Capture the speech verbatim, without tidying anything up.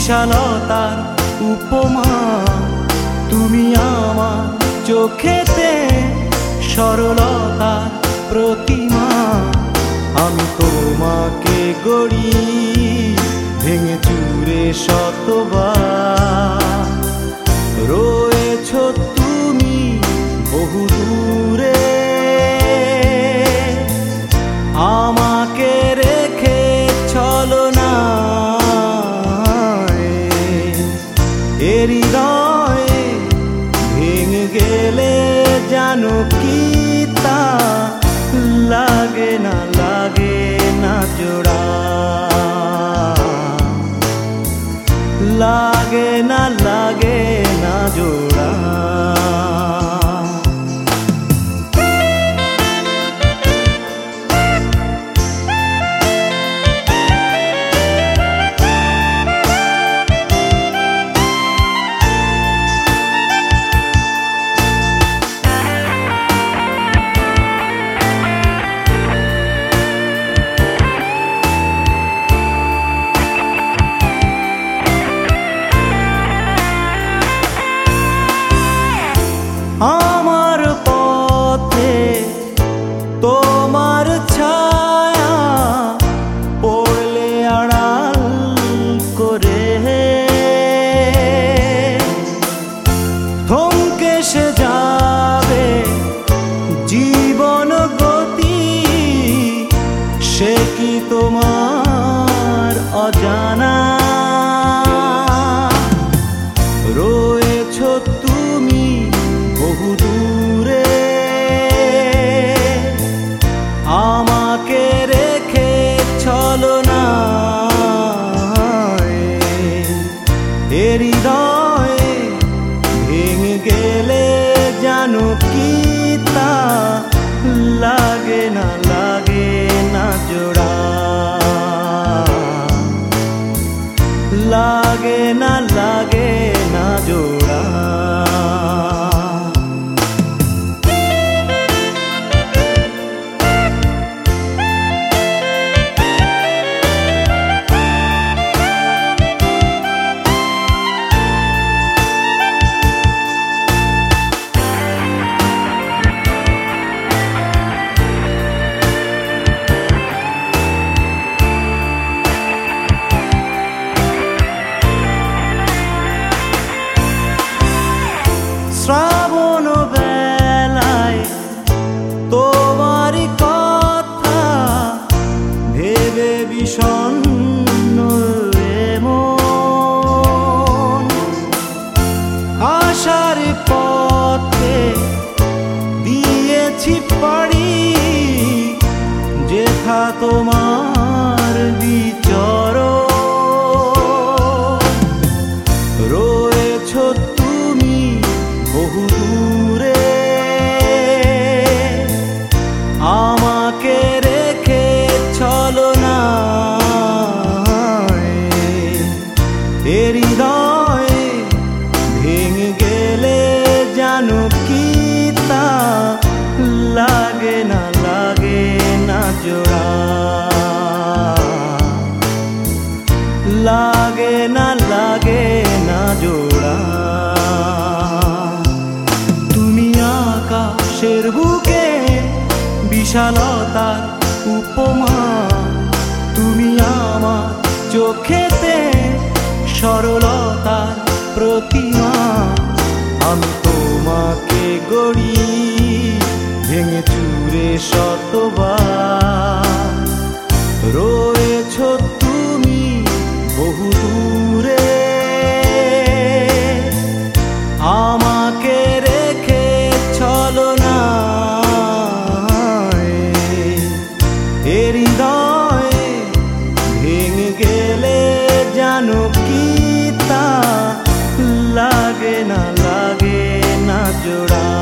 বিশালতার উপমা। তুমি আমার চোখেতে সরলতার প্রতিমা। আমি তোমাকে গড়ি ভেঙে চুরে শতবার। রয়েছ তুমি বহু দূরে, আমাকে রেখে ছলনায়। এ হৃদয়ে ভেঙে গেলে জানো কি তা লাগে না, লাগে না জোড়া, লাগে না, লাগে না জোড়া। আমার পথে তোমার ছায়া পড়লে আড়াল করে থমকে সে যাবে জীবন গতি। সে কি তোমার অজানা? রয়েছ তুমি বহু দূরে, আমাকে রেখে ছলনায়। এ হৃদয়ে ভেঙে গেলে জানো কি তা লাগে না, লাগে না জোড়া, লাগে না, লাগে না জোড়া। শ্রাবণ বেলায় তোমারই কথা ভেবে বিষণ্ণ মন। আশার পথে দিয়েছি পাড়ি, যেথা তোমার বিচরণ। রয়েছ তুমি বহু দূরে, আমাকে রেখে ছলনায়। এ হৃদয়ে ভেঙে গেলে জানো কি তা লাগে না, লাগে না জোড়া, লাগে না, লাগে না জোড়া। তুমি আকাশের বুকে বিশালতার উপমা। তুমি আমার চোখেতে সরলতার প্রতিমা। আমি তোমাকে গড়ি ভেঙে চুরে শতবার। রয়েছ তুমি বহু দূরে, আমাকে রেখে ছলনায়। এ হৃদয়ে ভেঙে গেলে জানো কি তা লাগে না, লাগে না জোড়া।